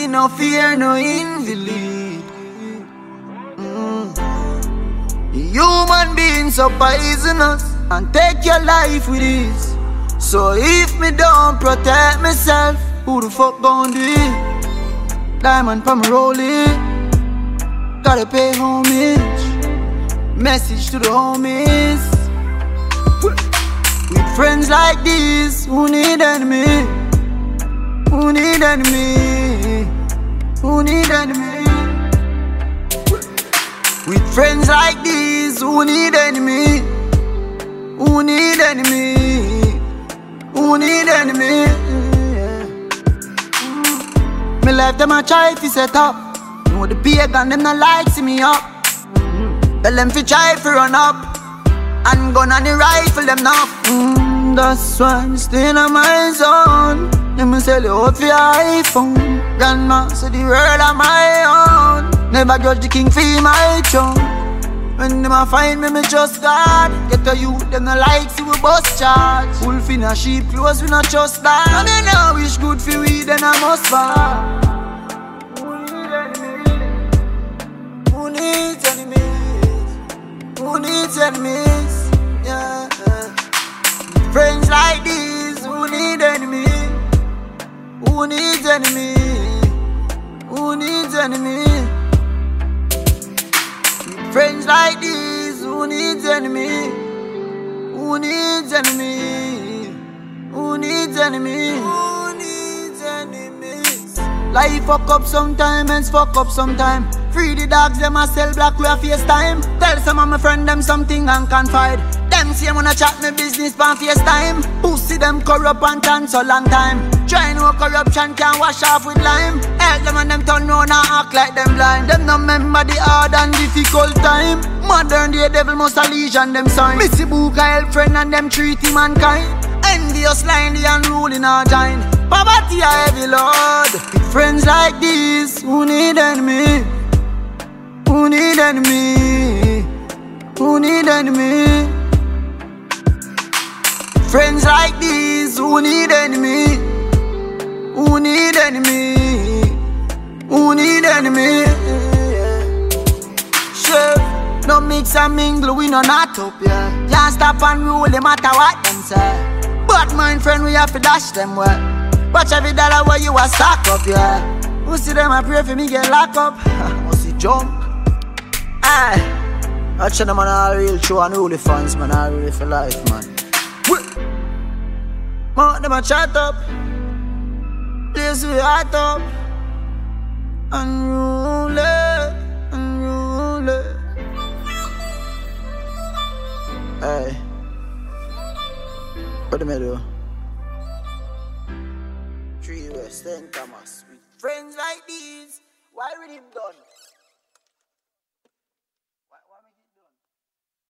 we no fear no invalid. Human beings so poisonous and take your life with ease. So if me don't protect myself, who the fuck gon' do it? Diamond pa me rolling, gotta pay homage. Message to the homies. With friends like these, who need enemy? Who need enemy? Who need enemy? With friends like these, who need enemy? Who need enemy? Who need enemy? Me life them a try fi set up. Know the pagan them not like see me up. Tell them fi try fi run up. And gun and the rifle them now. That's why I'm staying on my zone. Let me sell you out for your iPhone. Grandma say the world of my own. Never judge the king for my throne. When them a find me, me trust God. Get to you, them no like see we bust charge. Wolf in a sheep clothes, we not trust that. And they now wish good for we, then I must fall. Who needs enemies? Who needs enemies? Yeah. Friends like these, who need enemies? Who needs enemy? Who needs enemy? Friends like these, who needs enemy? Who needs enemy? Who needs enemy? Who needs enemies? Life fuck up sometime, ends fuck up sometime. Free the dogs, them a sell black with a FaceTime. Tell some of my friend them something and confide. Them say wanna chat me business pan FaceTime. Pussy them corrupt and dance so long time. Try no corruption can wash off with lime. Help them and them turn round and act like them blind. Them no remember the hard and difficult time. Modern day devil must a legion them sign. Missy Book a help friend and them treat him mankind. Envious line the unruly our giant. Poverty a heavy load. With friends like these, who need enemy? Who need enemy? Who need enemy? Friends like these, who need enemy? Who need enemy? Who need enemy? Sure, no mix and mingle, we no not up, yeah. Can't stop and rule, no matter what them say. But my friend, we have to dash them well. Watch every dollar where you a stack up, yeah. Who see them, I pray for me get locked up. Who see jump? Aye. Watch them on all real show and really fans, man, all really for life, man. Mount them a chat up. Place we hot up. Unruly, unruly. Hey, what do I do? 3 West, St. Thomas. With friends like these, why with him done?